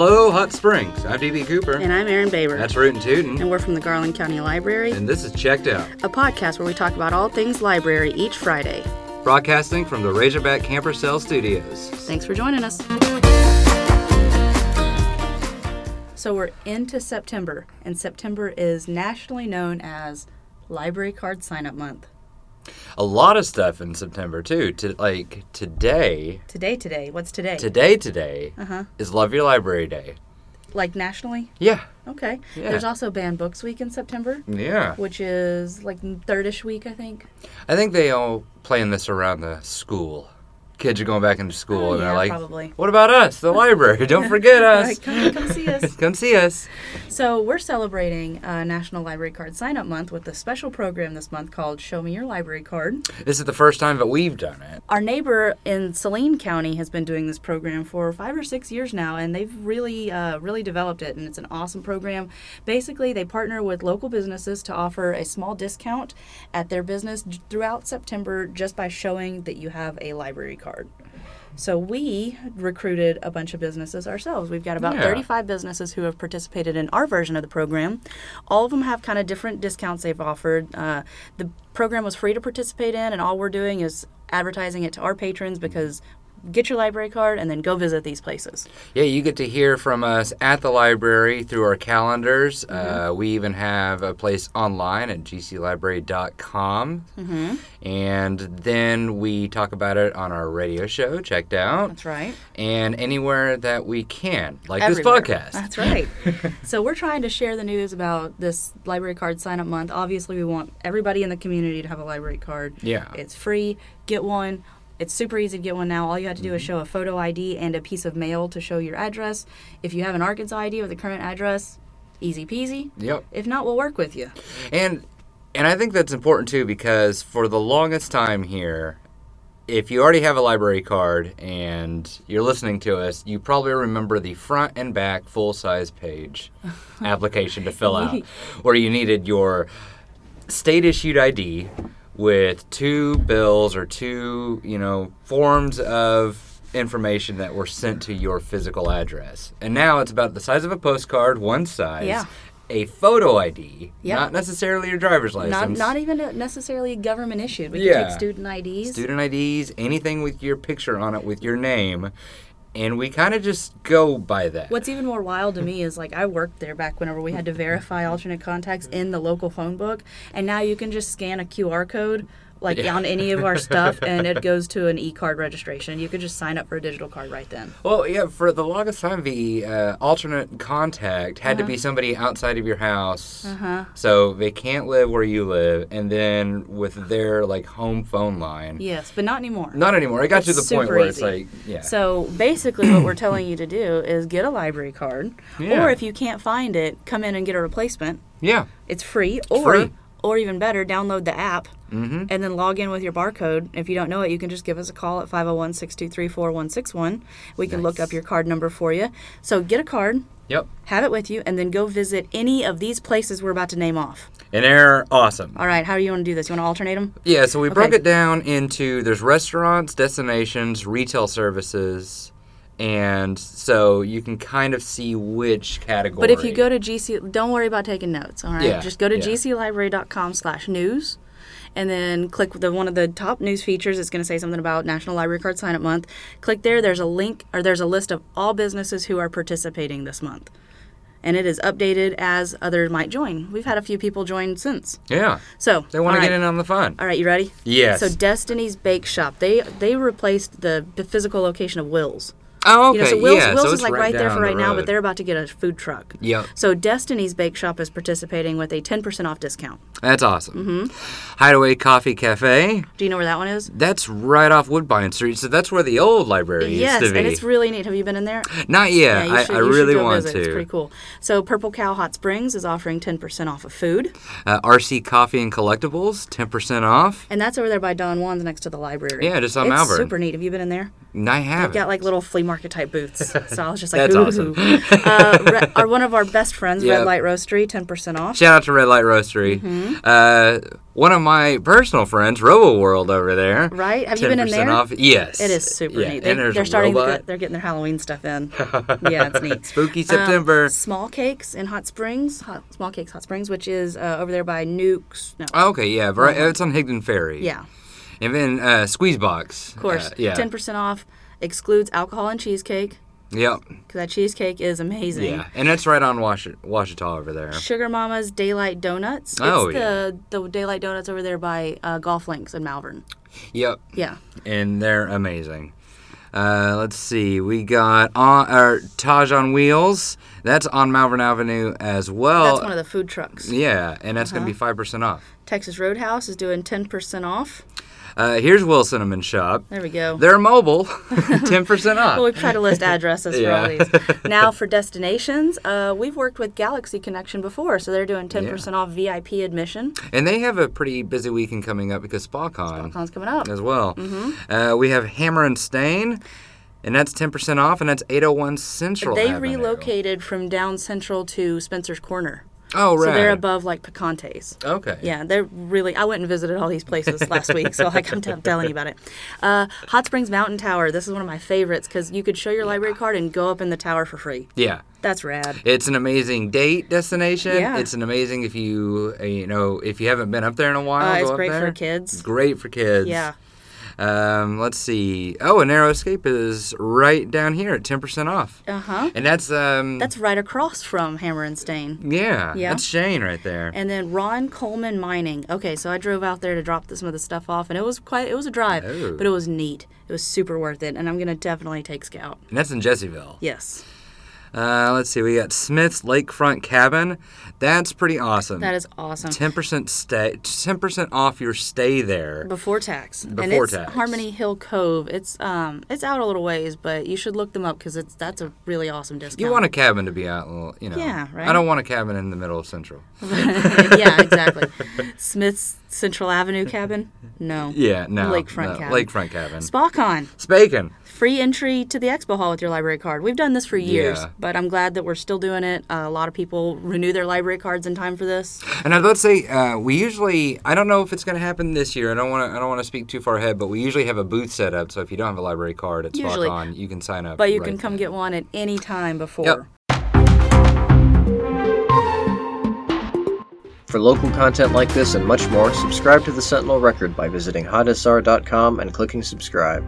Hello, Hot Springs. I'm D.B. Cooper. And I'm Erin Baber. That's Rootin' Tootin'. And we're from the Garland County Library. And this is Checked Out, a podcast where we talk about all things library each Friday. Broadcasting from the Razorback Camper Cell Studios. Thanks for joining us. So we're into September, and September is nationally known as Library Card Sign-Up Month. A lot of stuff in September, too. Today. What's today? Today is Love Your Library Day. Like nationally? Yeah. Okay. Yeah. There's also Banned Books Week in September. Yeah. Which is like third-ish week, I think. I think they all plan this around the school. Kids are going back into school, and they're like, probably. What about us, the library? Don't forget us. Right, come see us. Come see us. So we're celebrating National Library Card Sign-Up Month with a special program this month called Show Me Your Library Card. This is the first time that we've done it. Our neighbor in Saline County has been doing this program for 5 or 6 years now, and they've really developed it, and it's an awesome program. Basically, they partner with local businesses to offer a small discount at their business throughout September just by showing that you have a library card. So we recruited a bunch of businesses ourselves. We've got about 35 businesses who have participated in our version of the program. All of them have kind of different discounts they've offered. The program was free to participate in, and all we're doing is advertising it to our patrons because get your library card and then go visit these places. Yeah, you get to hear from us at the library through our calendars. We even have a place online at gclibrary.com. And then we talk about it on our radio show, Checked Out. That's right. And anywhere that we can, like Everywhere. this podcast. That's right. So we're trying to share the news about this library card sign-up month. Obviously, we want everybody in the community to have a library card. Yeah. It's free. Get one. It's super easy to get one now. All you have to do is show a photo ID and a piece of mail to show your address. If you have an Arkansas ID with a current address, easy peasy. Yep. If not, we'll work with you. And I think that's important, too, because for the longest time here, if you already have a library card and you're listening to us, you probably remember the front and back full-size page application to fill out, where you needed your state-issued ID with 2 bills or 2, forms of information that were sent to your physical address. And now it's about the size of a postcard, one size. Yeah. A photo ID, Yep. not necessarily your driver's license. Not even necessarily government issued. We can take student IDs. Student IDs, anything with your picture on it with your name. And we kind of just go by that. What's even more wild to me is, I worked there back whenever we had to verify alternate contacts in the local phone book, and now you can just scan a QR code, on any of our stuff, and it goes to an e-card registration. You could just sign up for a digital card right then. Well, yeah, for the longest time, the alternate contact had to be somebody outside of your house, so they can't live where you live, and then with their, home phone line. Yes, but not anymore. Not anymore. It got to the point where easy. it's So basically what we're telling you to do is get a library card, or if you can't find it, come in and get a replacement. Yeah. It's free, or even better, download the app and then log in with your barcode. If you don't know it, you can just give us a call at 501-623-4161. We can look up your card number for you. So get a card, have it with you, and then go visit any of these places we're about to name off. And they're awesome. All right, how do you want to do this? You want to alternate them? Yeah, so we broke it down into, there's restaurants, destinations, retail services, and so you can kind of see which category. But if you go to GC, don't worry about taking notes, all right? Yeah, just go to gclibrary.com/news, and then click one of the top news features. It's going to say something about National Library Card Sign-Up Month. Click there. There's a link, or there's a list of all businesses who are participating this month. And it is updated as others might join. We've had a few people join since. Yeah. So they want to get in on the fun. All right, you ready? Yes. So Destiny's Bake Shop, they replaced the physical location of Will's. Oh, okay. So Will's so is right there for right now, but they're they're about to get a food truck. Yep. So Destiny's Bake Shop is participating with a 10% off discount. That's awesome. Hideaway Coffee Cafe. Do you know where that one is? That's right off Woodbine Street, so that's where the old library used to be. Yes, and it's really neat. Have you been in there? Not yet. Yeah, I really go want visit. to. It's pretty cool. So Purple Cow Hot Springs is offering 10% off of food. RC Coffee and Collectibles, 10% off. And that's over there by Don Juan's next to the library. Yeah, just on It's Malvern. super neat. Have you been in there? I haven't. They've got little flea market type booths. So I was just like, That's ooh. awesome. One of our best friends, Yep. Red Light Roastery, 10% off. Shout out to Red Light Roastery. One of my personal friends, Robo World over there. Right? Have you been in 10% there? off. Yes. It is super neat. And there's They're starting. Robot. They're getting their Halloween stuff in. Yeah, it's neat. Spooky September. Small Cakes in Hot Springs. Small Cakes Hot Springs, which is over there by Nukes. No. Oh, okay, yeah. It's on Higdon Ferry. Yeah. And then Squeezebox. Of course. Yeah. 10% off. Excludes alcohol and cheesecake. Yep. Because that cheesecake is amazing. Yeah. And that's right on Washita over there. Sugar Mama's Daylight Donuts. Oh, it's the Daylight Donuts over there by Golf Links in Malvern. Yep. Yeah. And they're amazing. Let's see. We got Taj on Wheels. That's on Malvern Avenue as well. That's one of the food trucks. Yeah, and that's going to be 5% off. Texas Roadhouse is doing 10% off. Here's Will Cinnamon Shop. There we go. They're mobile, 10% off. Well, we try to list addresses for all these. Now for destinations, we've worked with Galaxy Connection before, so they're doing 10% off VIP admission. And they have a pretty busy weekend coming up because SpaCon SpaCon's coming up. as well. We have Hammer and Stain, and that's 10% off, and that's 801 Central They Avenue. relocated from down Central to Spencer's Corner. Oh, right. So they're above like Picante's. Okay. Yeah, they're really. I went and visited all these places last week, so like I'm telling you about it. Hot Springs Mountain Tower. This is one of my favorites because you could show your library card and go up in the tower for free. Yeah. That's rad. It's an amazing date destination. Yeah. It's an amazing if you if you haven't been up there in a while. It's go up great there. for kids. It's great for kids. Yeah. Let's see. Oh, a Narrow Escape is right down here at 10% off. And that's That's right across from Hammer and Stain. yeah. Yeah. That's Shane right there. And then Ron Coleman Mining. Okay, so I drove out there to drop some of the stuff off, and it was a drive, Oh. but it was neat. It was super worth it, and I'm gonna definitely take Scout. And that's in Jesseville. Yes, Let's see. We got Smith's Lakefront Cabin. That's pretty awesome. that is awesome. 10% off your stay there. Before tax. And Before it's tax. Harmony Hill Cove. It's out a little ways, but you should look them up because that's a really awesome discount. You want a cabin to be out, Yeah, right. I don't want a cabin in the middle of Central. Yeah, exactly. Smith's Central Avenue cabin? No. Yeah, no. Lakefront no, cabin. Lakefront cabin. SpaCon. Spacon. Free entry to the expo hall with your library card. We've done this for years, Yeah. but I'm glad that we're still doing it. A lot of people renew their library cards in time for this. And I'd let's say we usually I don't know if it's going to happen this year. I don't want to speak too far ahead, but we usually have a booth set up. So if you don't have a library card at Usually. SpaCon, you can sign up. But you right can come then. get one at any time before. Yep. For local content like this and much more, subscribe to the Sentinel Record by visiting hotsr.com and clicking subscribe.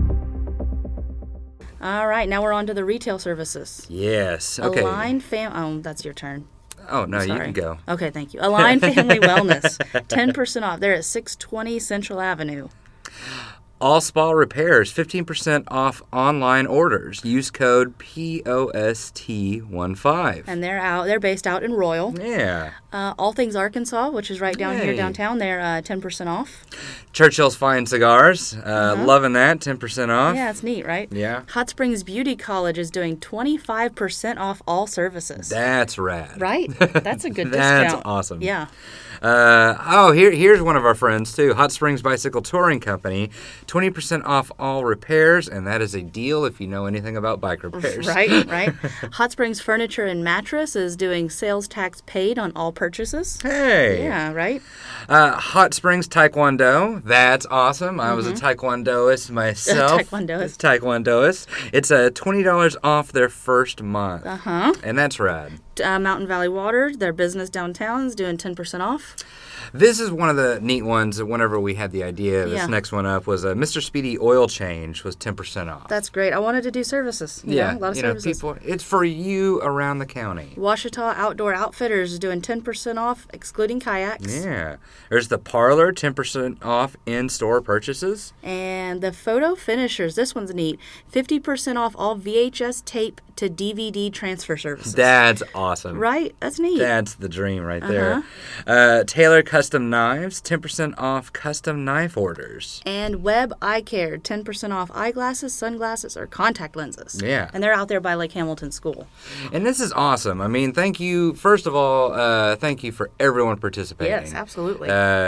All right, now we're on to the retail services. Yes. Okay. That's your turn. Oh no, you Sorry. can go. Okay, thank you. Align Family Wellness, 10% off. They're at 620 Central Avenue. All spa repairs, 15% off online orders. Use code POST15. And they're based out in Royal. Yeah. All Things Arkansas, which is right down here Yay. downtown, they're 10% off. Churchill's Fine Cigars, loving that, 10% off. Yeah, it's neat, right? Yeah. Hot Springs Beauty College is doing 25% off all services. That's rad. Right? That's a good That's discount. awesome. Yeah. Here's one of our friends too. Hot Springs Bicycle Touring Company, 20% off all repairs, and that is a deal if you know anything about bike repairs. Right. Hot Springs Furniture and Mattress is doing sales tax paid on all purchases. Hey. Yeah, right? Hot Springs Taekwondo. That's awesome. I was a Taekwondoist myself. Taekwondoist. It's $20 off their first month. And that's rad. Mountain Valley Water, their business downtown, is doing 10% off. This is one of the neat ones that whenever we had the idea of this Yeah. next one up was Mr. Speedy Oil Change was 10% off. That's great. I wanted to do services. You know, a lot of services. People, it's for you around the county. Washita Outdoor Outfitters is doing 10% off, excluding kayaks. Yeah. There's the Parlor, 10% off in-store purchases. And the Photo Finishers, this one's neat. 50% off all VHS tape to DVD transfer services. That's awesome. Right? That's neat. That's the dream right there. Taylor Custom Knives, 10% off custom knife orders. And Webb Web Eye Care, 10% off eyeglasses, sunglasses, or contact lenses. Yeah. And they're out there by Lake Hamilton School. And this is awesome. I mean, thank you. First of all, thank you for everyone participating. Yes, absolutely.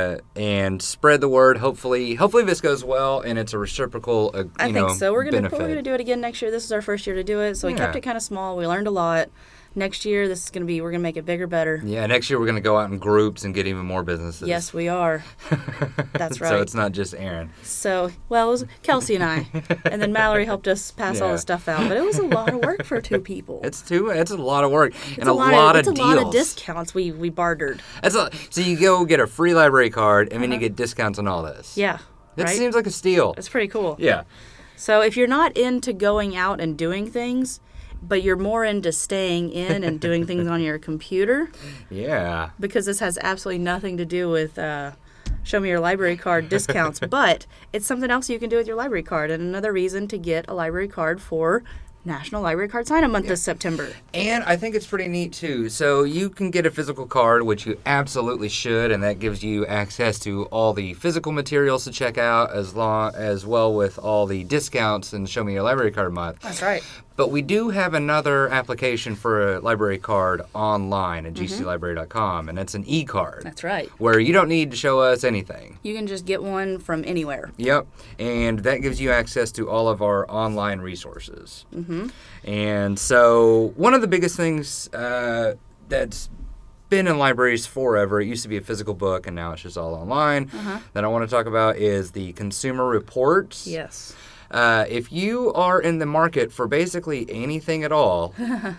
And spread the word. Hopefully this goes well, and it's a reciprocal. I think so. We're benefit. gonna do it again next year. This is our first year to do it, so we kept it kind of small. We learned a lot. Next year, we're gonna make it bigger, better. Yeah, next year we're gonna go out in groups and get even more businesses. Yes, we are. That's right. So it's not just Aaron. So, well, it was Kelsey and I, and then Mallory helped us pass all the stuff out. But it was a lot of work for 2 people. It's a lot of work and a lot of deals. It's a lot of discounts we bartered. So you go get a free library card, and then you get discounts on all this. Yeah, It right? seems like a steal. It's pretty cool. Yeah. So if you're not into going out and doing things, but you're more into staying in and doing things on your computer, Yeah. because this has absolutely nothing to do with show me your library card discounts, but it's something else you can do with your library card, and another reason to get a library card for National Library Card Sign-Up Month this September. And I think it's pretty neat, too. So you can get a physical card, which you absolutely should, and that gives you access to all the physical materials to check out, as well with all the discounts and Show Me Your Library Card Month. That's right. But we do have another application for a library card online at gclibrary.com, and it's an e-card. That's right. Where you don't need to show us anything. You can just get one from anywhere. Yep, and that gives you access to all of our online resources. Mm-hmm. And so one of the biggest things that's been in libraries forever, it used to be a physical book, and now it's just all online, that I want to talk about is the Consumer Reports. Yes. If you are in the market for basically anything at all,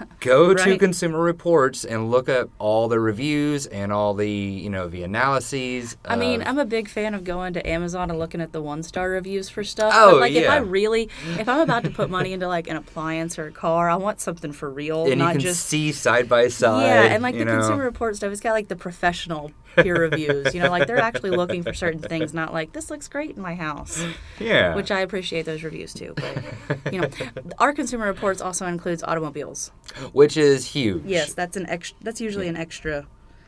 go to Right. Consumer Reports and look up all the reviews and all the, the analyses. I mean, I'm a big fan of going to Amazon and looking at the 1-star reviews for stuff. Oh, but, like, yeah. if I'm about to put money into, like, an appliance or a car, I want something for real, and not you can just... see side by side. Yeah, and, like, the know. Consumer Report stuff, it's got, like, the professional peer reviews. Like, they're actually looking for certain things, not like, this looks great in my house. Yeah. Which I appreciate those reviews, too. But, our Consumer Reports also includes automobiles. Which is huge. Yes, that's usually an extra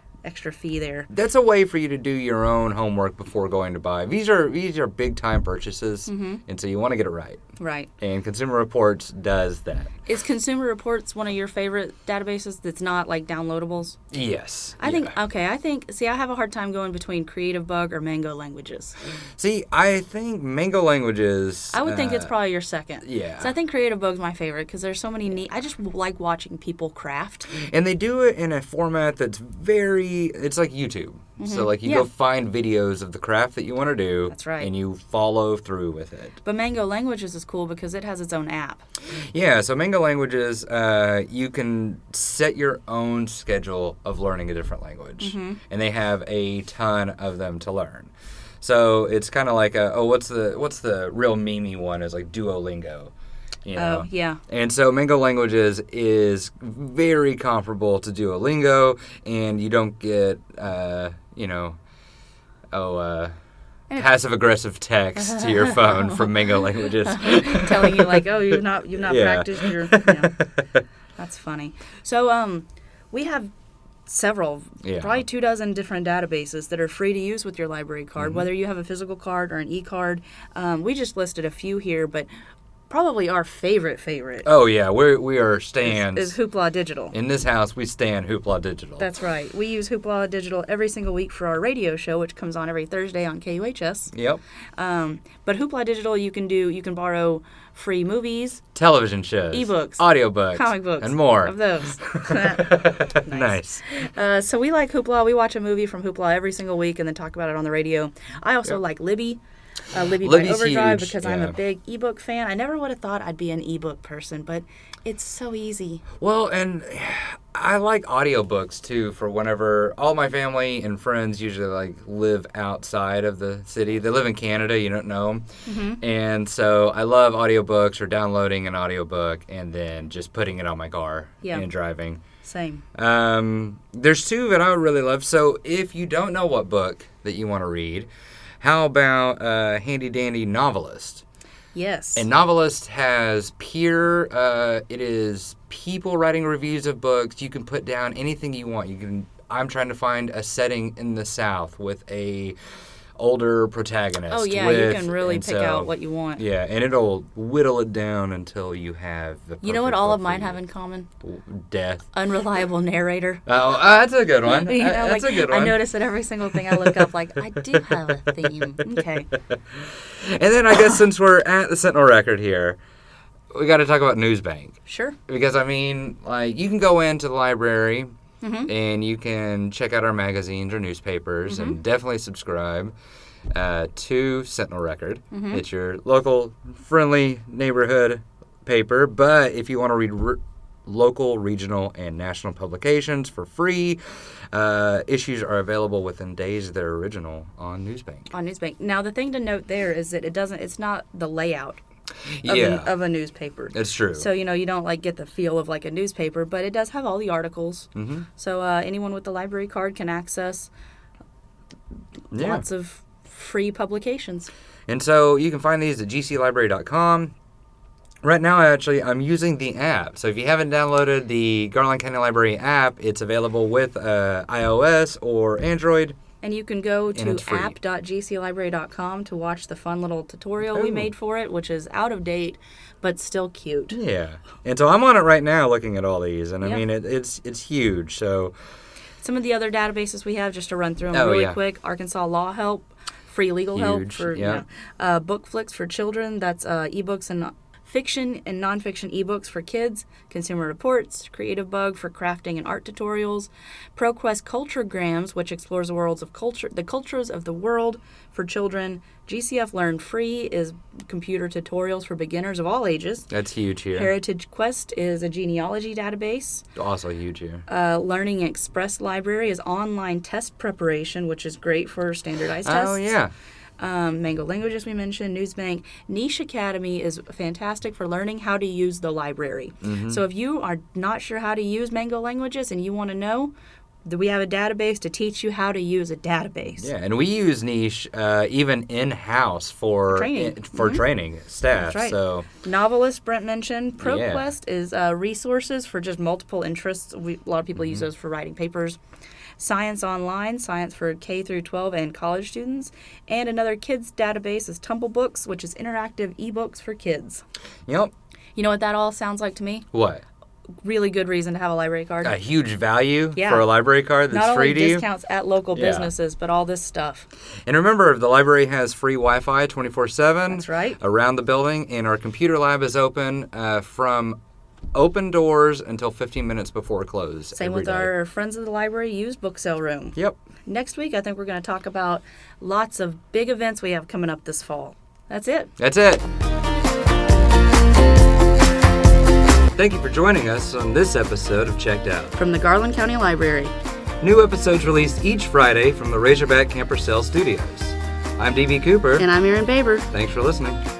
fee there. That's a way for you to do your own homework before going to buy. These are big time purchases, and so you want to get it right. Right. And Consumer Reports does that. Is Consumer Reports one of your favorite databases that's not like downloadables? Yes. I think I have a hard time going between Creative Bug or Mango Languages. See, I think Mango Languages. I would think it's probably your second. Yeah. So I think Creative Bug's my favorite because there's so many neat. I just like watching people craft. And they do it in a format that's it's like YouTube. So like you go find videos of the craft that you want to do. That's right. And you follow through with it. But Mango Languages is cool because it has its own app. Yeah, so Mango Languages, you can set your own schedule of learning a different language. And they have a ton of them to learn. So it's kind of like what's the real memey one is like Duolingo. Oh, yeah. And so Mango Languages is very comparable to Duolingo, and you don't get, passive-aggressive text to your phone from Mango Languages. Telling you like, oh, you've not practiced your. That's funny. So we have several, probably 24 different databases that are free to use with your library card, whether you have a physical card or an e-card. We just listed a few here, but probably our favorite. Oh yeah, we are stands. Is Hoopla Digital. In this house, we stand Hoopla Digital. That's right. We use Hoopla Digital every single week for our radio show, which comes on every Thursday on KUHS. Yep. But Hoopla Digital, you can borrow free movies, television shows, ebooks, audiobooks, comic books, and more of those. Nice. So we like Hoopla. We watch a movie from Hoopla every single week and then talk about it on the radio. I also like Libby. Libby by Overdrive huge, because I'm a big ebook fan. I never would have thought I'd be an ebook person, but it's so easy. Well, and I like audiobooks too for whenever all my family and friends usually live outside of the city. They live in Canada, you don't know. And so I love audiobooks or downloading an audiobook and then just putting it on my car and driving. Same. There's two that I really love. So if you don't know what book that you want to read, how about Handy Dandy Novelist? Yes. And Novelist has it is people writing reviews of books. You can put down anything you want. I'm trying to find a setting in the South with a older protagonist. Oh yeah, you can really pick out what you want. Yeah, and it'll whittle it down until you have the. You know what all of mine have in common? Death. Unreliable narrator. Oh, that's a good one. You know, that's a good one. I notice that every single thing I look up, like, I do have a theme. Okay. And then I guess since we're at the Sentinel Record here, we got to talk about Newsbank. Sure. Because, I mean, like, you can go into the library Mm-hmm. and you can check out our magazines or newspapers Mm-hmm. and definitely subscribe to Sentinel Record. Mm-hmm. It's your local, friendly neighborhood paper. But if you want to read local, regional, and national publications for free, issues are available within days of their original on Newsbank. On Newsbank. Now, the thing to note there is that it's not the layout Yeah, of a newspaper. it's true. So, you know, you don't like get the feel of like a newspaper, but it does have all the articles. Mm-hmm. So anyone with the library card can access lots of free publications. And so you can find these at gclibrary.com. Right now, I'm using the app. So if you haven't downloaded the Garland County Library app, it's available with iOS or Android. And you can go And to it's free. app.gclibrary.com to watch the fun little tutorial we Ooh. made for it, which is out of date, but still cute. Yeah. And so I'm on it right now looking at all these. And I Yep. mean, it's huge. So, Some of the other databases we have, just to run through them Oh, really yeah. quick, Arkansas Law Help, free legal help Huge, for yeah. Book Flicks for children, that's ebooks and fiction and nonfiction ebooks for kids, Consumer Reports, Creative Bug for crafting and art tutorials, ProQuest Culturegrams, which explores the worlds of culture, the cultures of the world for children. GCF Learn Free is computer tutorials for beginners of all ages. that's huge here. Heritage Quest is a genealogy database. Also huge here. Learning Express Library is online test preparation, which is great for standardized tests. Oh, yeah. Mango Languages we mentioned, Newsbank. Niche Academy is fantastic for learning how to use the library. Mm-hmm. So if you are not sure how to use Mango Languages and you want to know, that we have a database to teach you how to use a database. Yeah, and we use Niche even in-house for Training. training staff. That's right. So, Novelist, Brent mentioned. Yeah. ProQuest is resources for just multiple interests. A lot of people use those for writing papers. Science Online, science for K through 12 and college students. And another kids database is Tumble Books, which is interactive ebooks for kids. yep. You know what that all sounds like to me? What? Really good reason to have a library card. A huge value Yeah. for a library card that's Not free only to you. discounts at local Yeah. businesses, but all this stuff. And remember, the library has free Wi-Fi 24/7. That's right. Around the building, and our computer lab is open from open doors until 15 minutes before close. Same every with day. our Friends of the Library used book sale room. Yep. Next week, I think we're going to talk about lots of big events we have coming up this fall. That's it. That's it. Thank you for joining us on this episode of Checked Out. From the Garland County Library. New episodes released each Friday from the Razorback Camper Cell Studios. I'm D.B. Cooper. And I'm Erin Baber. Thanks for listening.